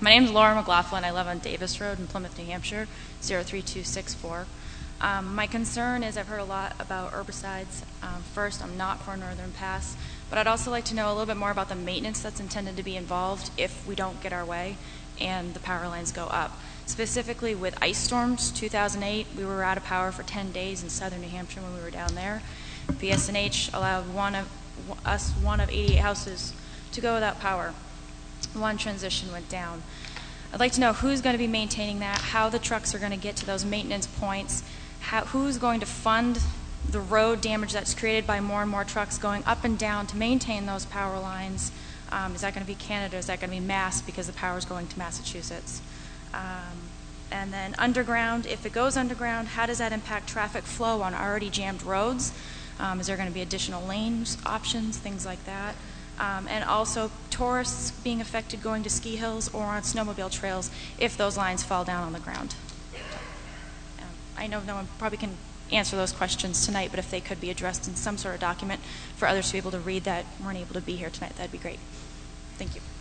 My name is Laura McLaughlin. I live on Davis Road in Plymouth, New Hampshire, 03264. My concern is I've heard a lot about herbicides. First, I'm not for a northern pass, but I'd also like to know a little bit more about the maintenance that's intended to be involved if we don't get our way and the power lines go up. Specifically with ice storms, 2008, we were out of power for 10 days in southern New Hampshire when we were down there. PSNH allowed one of 88 houses to go without power. One transition went down. I'd like to know who's going to be maintaining that, how the trucks are going to get to those maintenance points, who's going to fund the road damage that's created by more and more trucks going up and down to maintain those power lines. Is that going to be Canada? Is that going to be Mass because the power is going to Massachusetts? And then underground, if it goes underground, how does that impact traffic flow on already jammed roads? Is there going to be additional lanes options, things like that? And also tourists being affected going to ski hills or on snowmobile trails if those lines fall down on the ground. I know no one probably can answer those questions tonight, but if they could be addressed in some sort of document for others to be able to read that weren't able to be here tonight, that'd be great. Thank you.